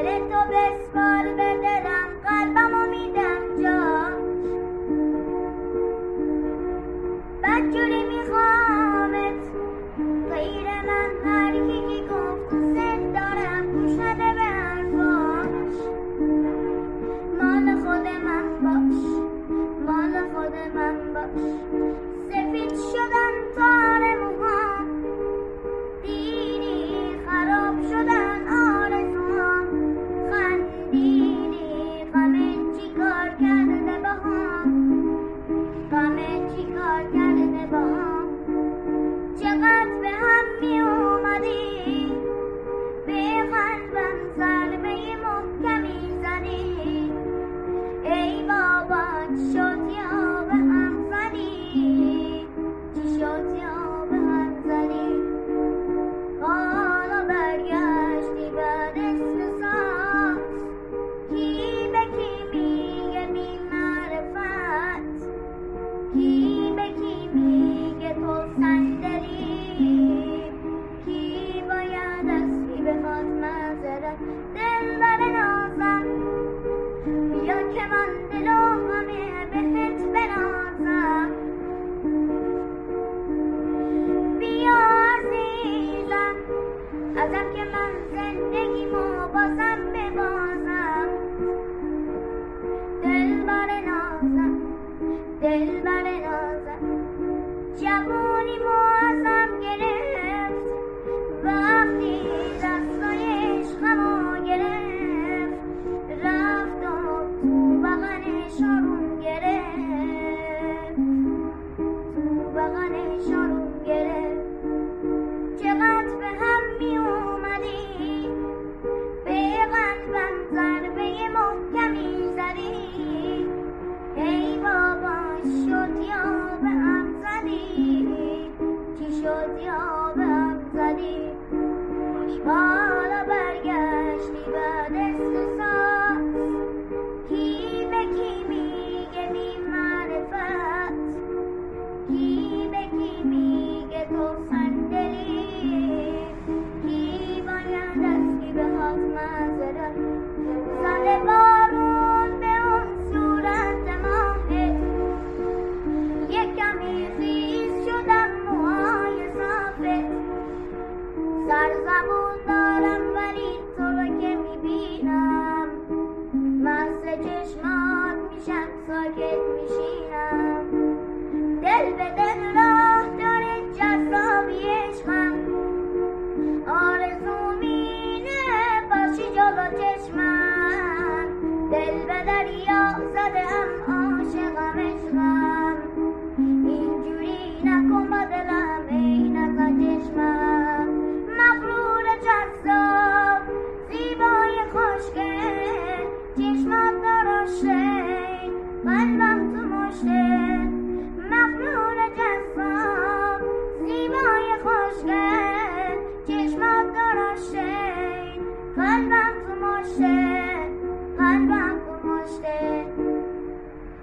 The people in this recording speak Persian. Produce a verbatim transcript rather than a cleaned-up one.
دل تو بسپار به دلم، قلبمو میدم جا. بدجوری میخوامت غیر من، هر کی که گفت دوست دارم گوش نده به حرفاش. مال خود من باش، مال خود من باش. سفید شدن تار موهام، دیدی خراب شدن آرزوهام. خندیدی غمت چی کار کرده باهام، غمت چی کار کرده باهام. چقدر به هم می اومدی، به قلبم ضربه محکمی زدی. ای بابا چی شد یا به هم زدی، چی شد یا به هم زدی. حالا برگشتی بعد از ساعت، کی به کی میگه بی معرفت، کی به کی میگه تو صندلی، کی باید از کی بخواد معذرت. دلبر نازم بیا که من دل و همه بهت بنازم. بیا عزیزم ازم که من زندگیمو بازم ببازم. دلبر نازم، دلبر نازم. جوونیمو ازم گرفت وقتی دستای عشقمو گرفت. رفت و تو بغلش آروم گرفت، تو بغلش آروم گرفت. چقدر به هم می اومدی، به قلبم ضربه محکمی زدی. ای بابا شد یا به هم زدی، چی شد یا به هم زدی. حالا برگشتی بعد از دو ساعت، کی به کی میگه بی معرفت، کی به کی میگه تو صندلی، کی باید از کی بخواد معذرت. زده با